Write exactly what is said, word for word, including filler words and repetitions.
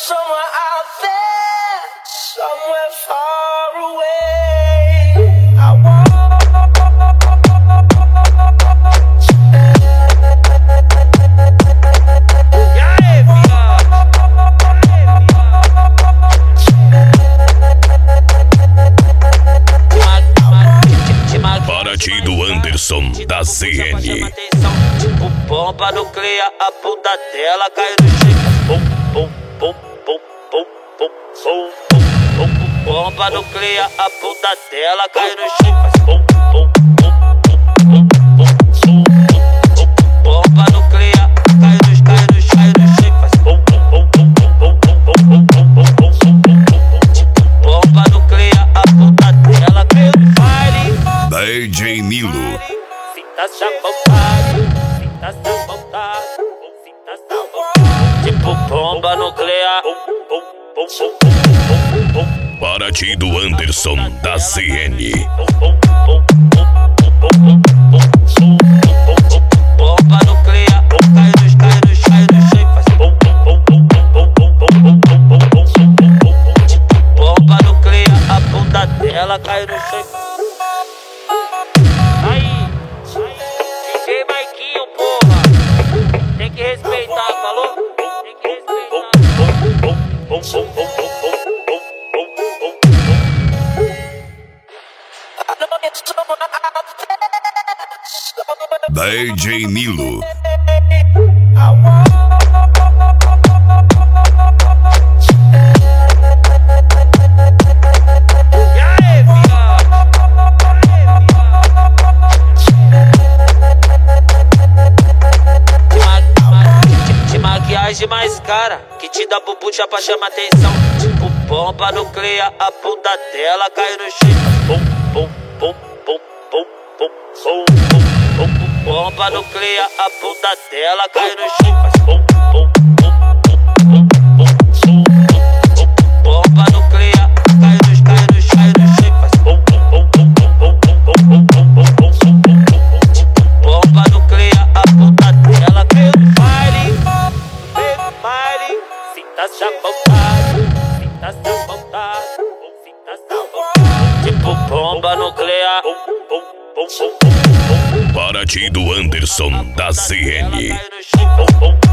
somewhere out there, somewhere far away. I want Paraty do Anderson da Z N. Tipo bomba nuclear, a bunda dela cai no chão. Bum, bum, bum, bum, bum, bum, bum, bum. Bomba nuclear, a bunda dela cai no chão. Bum, bum, bum, bum, bum, bum, bum. Bomba nuclear, cai no, cai no, cai no chão. Bum, bum, bum, bum, bum, bum, bum, bum, bum, bum, bum. Bomba nuclear, a bunda dela cai no baile. D J Nilo. Sinta-se à vontade, sinta-se à vontade, sinta-se à vontade. Tipo bomba nuclear. Paraty do Anderson da Z N. Bomba nuclear, cai no, cai no, cai no chão. Bomba nuclear, a bunda dela cai no chão. Aí, D J Maiquinho, porra, tem que respeitar, falou? Tem que respeitar. D J Nilo. Maquiagem mais cara, que te dá bubucha pra chamar atenção. Tipo bomba nuclear, a bunda dela cai no chão. Bum, bum, bum, bum, bum, bum, bum, bum. Bomba nuclear, a bunda dela cai no chão. Bum, bum, bum, bum, bum, bum. Bomba nuclear, cai no, cai no, cai no chão. Bum, bum, bum, bum, bum, bum, bum, bum, bum, bum. Bomba nuclear, a bunda dela cai no baile. Sinta-se à vontade, sinta-se à vontade, sinta-se à vontade. Tipo bomba nuclear. Paraty do Anderson da Z N.